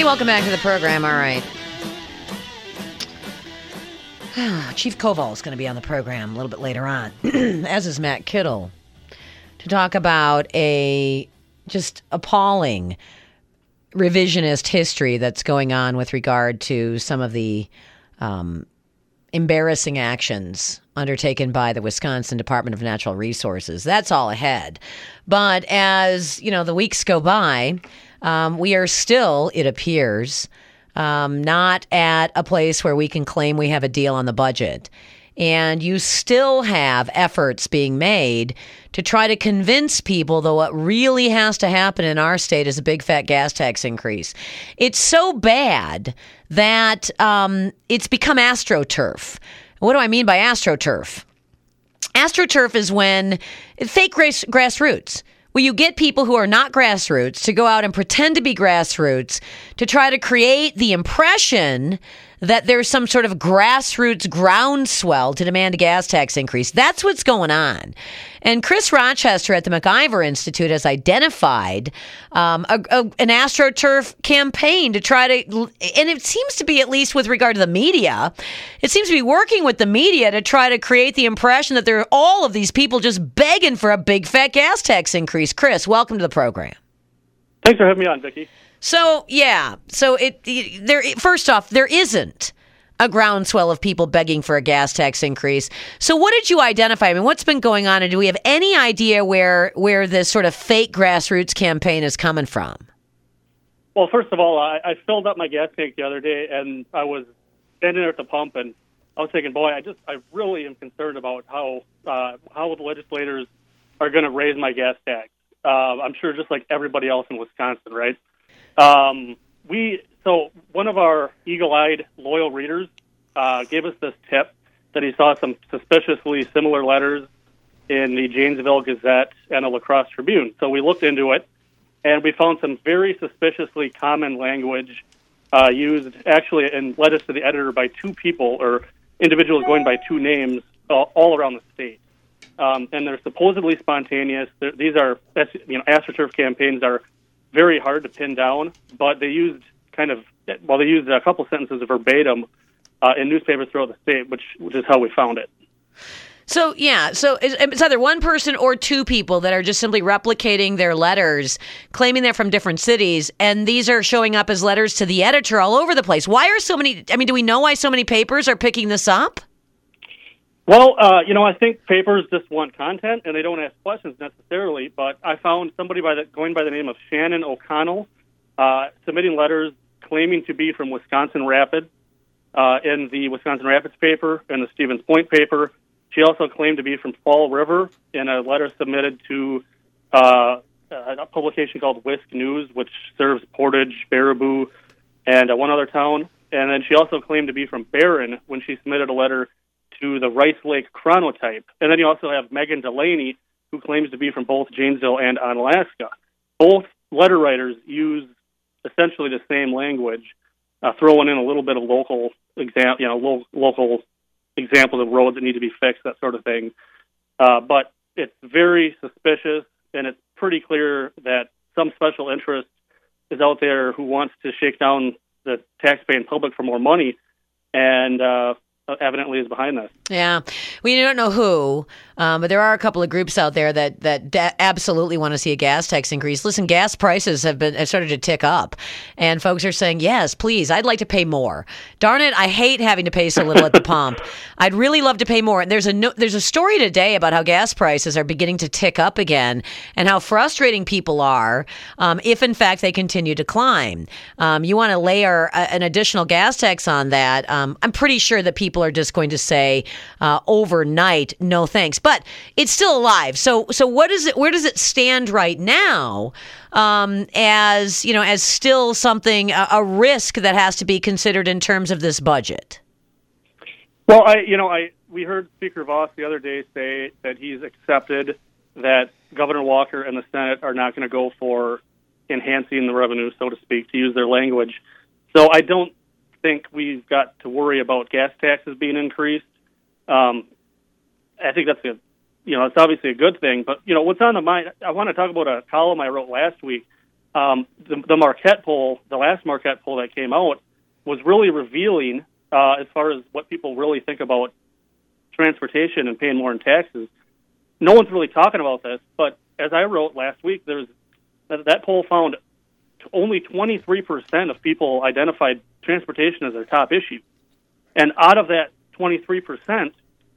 welcome back to the program. All right. Chief Koval is going to be on the program a little bit later on, as is Matt Kittle, to talk about a just appalling revisionist history that's going on with regard to some of the embarrassing actions undertaken by the Wisconsin Department of Natural Resources. That's all ahead. But as, the weeks go by, we are still, it appears, not at a place where we can claim we have a deal on the budget. And you still have efforts being made to try to convince people that what really has to happen in our state is a big fat gas tax increase. It's so bad that it's become AstroTurf. What do I mean by AstroTurf? AstroTurf is when fake grassroots. Where you get people who are not grassroots to go out and pretend to be grassroots to try to create the impression that there's some sort of grassroots groundswell to demand a gas tax increase. That's what's going on. And Chris Rochester at the MacIver Institute has identified an AstroTurf campaign to try to, and it seems to be, at least with regard to the media, it seems to be working with the media to try to create the impression that there are all of these people just begging for a big fat gas tax increase. Chris, welcome to the program. Thanks for having me on, Vicki. So, first off, there isn't a groundswell of people begging for a gas tax increase. So what did you identify? I mean, what's been going on, and do we have any idea where this sort of fake grassroots campaign is coming from? Well, first of all, I filled up my gas tank the other day, and I was standing there at the pump, and I was thinking, boy, I really am concerned about how the legislators are going to raise my gas tax. I'm sure just like everybody else in Wisconsin, right? So one of our eagle-eyed loyal readers gave us this tip that he saw some suspiciously similar letters in the Janesville Gazette and the La Crosse Tribune. So we looked into it, and we found some very suspiciously common language used actually and led us to the editor by two people or individuals going by two names all around the state. And they're supposedly spontaneous. These are, AstroTurf campaigns are very hard to pin down, but they used a couple sentences verbatim in newspapers throughout the state, which is how we found it. So it's either one person or two people that are just simply replicating their letters, claiming they're from different cities, and these are showing up as letters to the editor all over the place. Why are so many, do we know why so many papers are picking this up? Well, I think papers just want content, and they don't ask questions necessarily, but I found somebody going by the name of Shannon O'Connell submitting letters claiming to be from Wisconsin Rapids in the Wisconsin Rapids paper and the Stevens Point paper. She also claimed to be from Fall River in a letter submitted to a publication called Whisk News, which serves Portage, Baraboo, and one other town. And then she also claimed to be from Barron when she submitted a letter to the Rice Lake Chronotype. And then you also have Megan Delaney, who claims to be from both Janesville and Onalaska. Both letter writers use essentially the same language, throwing in a little bit of local local examples of roads that need to be fixed, that sort of thing. But it's very suspicious, and it's pretty clear that some special interest is out there who wants to shake down the taxpaying public for more money, and evidently is behind this. Yeah. We don't know who, but there are a couple of groups out there that absolutely want to see a gas tax increase. Listen, gas prices have started to tick up, and folks are saying, yes, please, I'd like to pay more. Darn it, I hate having to pay so little at the pump. I'd really love to pay more. And there's a story today about how gas prices are beginning to tick up again and how frustrating people are if, in fact, they continue to climb. You want to layer an additional gas tax on that. I'm pretty sure that people are just going to say overnight, no thanks. But it's still alive. So what is it? Where does it stand right now? As still something, a risk that has to be considered in terms of this budget. Well, we heard Speaker Voss the other day say that he's accepted that Governor Walker and the Senate are not going to go for enhancing the revenue, so to speak, to use their language. So I don't think we've got to worry about gas taxes being increased. I think that's it's obviously a good thing. But what's on the mind? I want to talk about a column I wrote last week the Marquette poll, the last Marquette poll that came out, was really revealing as far as what people really think about transportation and paying more in taxes. No one's really talking about this, but as I wrote last week, that poll found only 23% of people identified transportation as their top issue. And out of that 23%,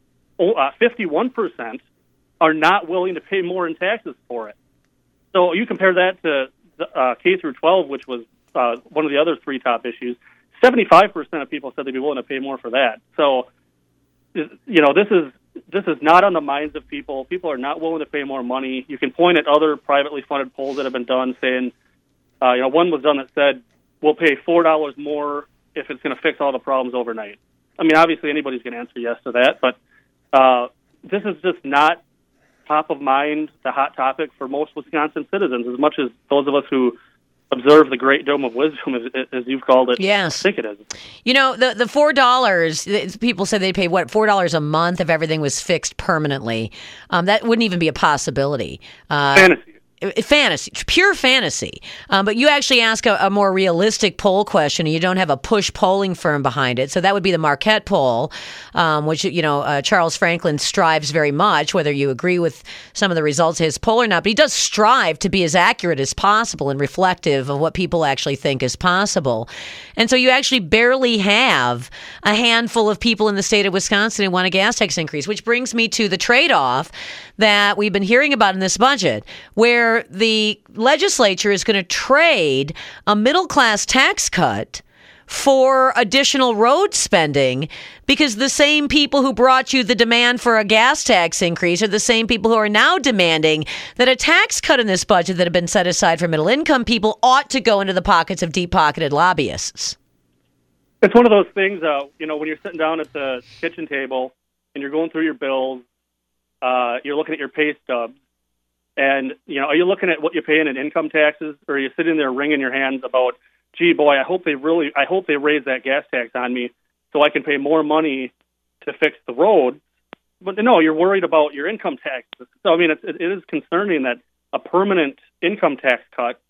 51% are not willing to pay more in taxes for it. So you compare that to K through 12, which was one of the other three top issues. 75% of people said they'd be willing to pay more for that. So, this is not on the minds of people. People are not willing to pay more money. You can point at other privately funded polls that have been done saying, one was done that said, we'll pay $4 more if it's going to fix all the problems overnight. I mean, obviously anybody's going to answer yes to that, but this is just not top of mind, the hot topic for most Wisconsin citizens, as much as those of us who observe the Great Dome of Wisdom, as you've called it. Yes. I think it is. The $4, people said they'd pay, $4 a month if everything was fixed permanently. That wouldn't even be a possibility. Fantasy. Fantasy, pure fantasy. But you actually ask a more realistic poll question, and you don't have a push polling firm behind it. So that would be the Marquette poll, which, Charles Franklin strives very much, whether you agree with some of the results of his poll or not. But he does strive to be as accurate as possible and reflective of what people actually think is possible. And so you actually barely have a handful of people in the state of Wisconsin who want a gas tax increase, which brings me to the trade-off that we've been hearing about in this budget, where the legislature is going to trade a middle-class tax cut for additional road spending, because the same people who brought you the demand for a gas tax increase are the same people who are now demanding that a tax cut in this budget that had been set aside for middle-income people ought to go into the pockets of deep-pocketed lobbyists. It's one of those things, when you're sitting down at the kitchen table and you're going through your bills, you're looking at your pay stubs, and, are you looking at what you're paying in income taxes, or are you sitting there wringing your hands about, gee, boy, I hope they raise that gas tax on me so I can pay more money to fix the road. But no, you're worried about your income taxes. So, I mean, it is concerning that a permanent income tax cut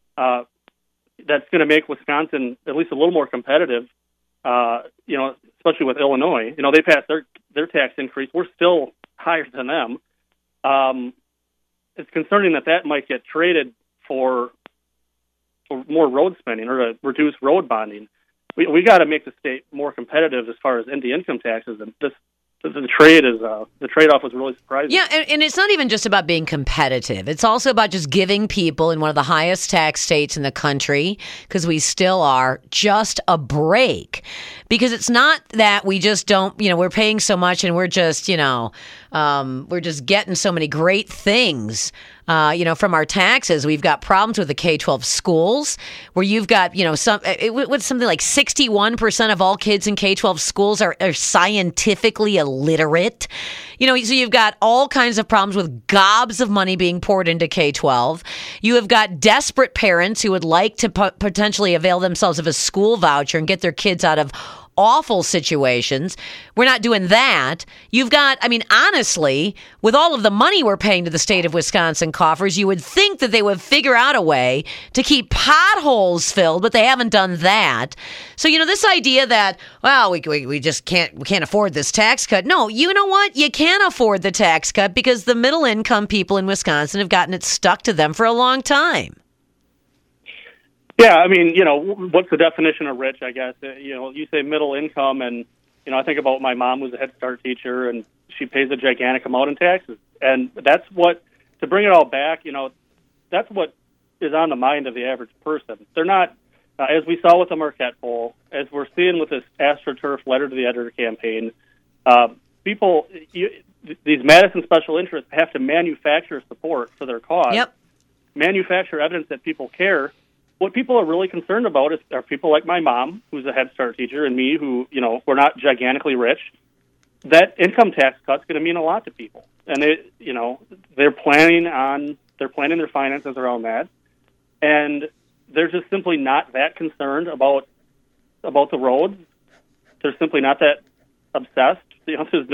that's going to make Wisconsin at least a little more competitive, especially with Illinois. They passed their tax increase. We're still higher than them. It's concerning that might get traded for more road spending or to reduce road bonding. We got to make the state more competitive as far as the income taxes, and the trade-off was really surprising. Yeah, and it's not even just about being competitive. It's also about just giving people in one of the highest tax states in the country, because we still are, just a break. Because it's not that we just don't, we're paying so much and we're just, we're just getting so many great things, from our taxes. We've got problems with the K-12 schools, where you've got, something like 61% of all kids in K-12 schools are scientifically illiterate. So you've got all kinds of problems with gobs of money being poured into K-12. You have got desperate parents who would like to potentially avail themselves of a school voucher and get their kids out of awful situations. We're not doing that. You've got, honestly, with all of the money we're paying to the state of Wisconsin coffers, you would think that they would figure out a way to keep potholes filled, but they haven't done that. So, this idea that, well, we just can't afford this tax cut. No, you know what? You can afford the tax cut because the middle income people in Wisconsin have gotten it stuck to them for a long time. Yeah, what's the definition of rich, I guess? You say middle income, and, I think about my mom who's a Head Start teacher, and she pays a gigantic amount in taxes. And that's what, to bring it all back, that's what is on the mind of the average person. They're not, as we saw with the Marquette poll, as we're seeing with this AstroTurf letter to the editor campaign, these Madison special interests have to manufacture support for their cause, manufacture evidence that people care. What people are really concerned about are people like my mom, who's a Head Start teacher, and me, who, we're not gigantically rich. That income tax cut's going to mean a lot to people, and they're planning their finances around that, and they're just simply not that concerned about the roads. They're simply not that obsessed. There's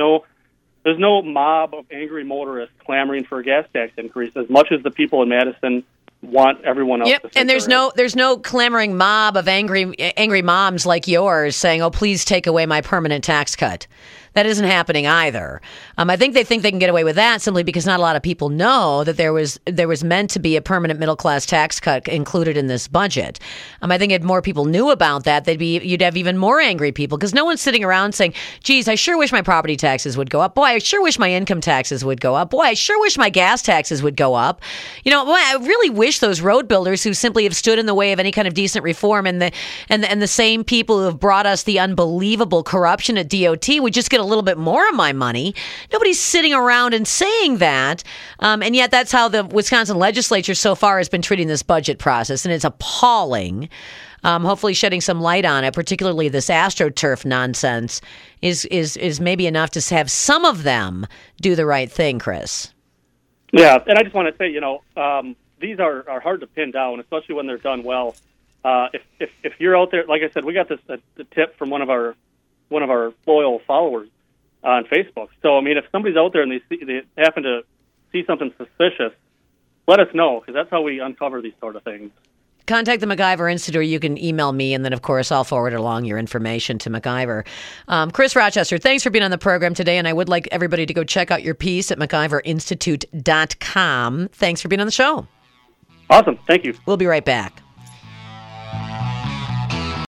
no mob of angry motorists clamoring for a gas tax increase as much as the people in Madison want everyone else to think and there's no clamoring mob of angry moms like yours saying, "Oh, please take away my permanent tax cut." That isn't happening either. I think they can get away with that simply because not a lot of people know that there was meant to be a permanent middle class tax cut included in this budget. I think if more people knew about that, you'd have even more angry people because no one's sitting around saying, "Geez, I sure wish my property taxes would go up. Boy, I sure wish my income taxes would go up. Boy, I sure wish my gas taxes would go up." Boy, I really wish those road builders who simply have stood in the way of any kind of decent reform and the same people who have brought us the unbelievable corruption at DOT would just get a little bit more of my money. Nobody's sitting around and saying that. And yet that's how the Wisconsin legislature so far has been treating this budget process. And it's appalling. Hopefully shedding some light on it, particularly this AstroTurf nonsense, is maybe enough to have some of them do the right thing, Chris. Yeah, and I just want to say, these are hard to pin down, especially when they're done well. If you're out there, like I said, we got this a tip from one of our loyal followers on Facebook. So, I mean, if somebody's out there and they happen to see something suspicious, let us know, because that's how we uncover these sort of things. Contact the MacIver Institute, or you can email me, and then, of course, I'll forward along your information to MacIver. Chris Rochester, thanks for being on the program today, and I would like everybody to go check out your piece at MacIverInstitute.com. Thanks for being on the show. Awesome. Thank you. We'll be right back.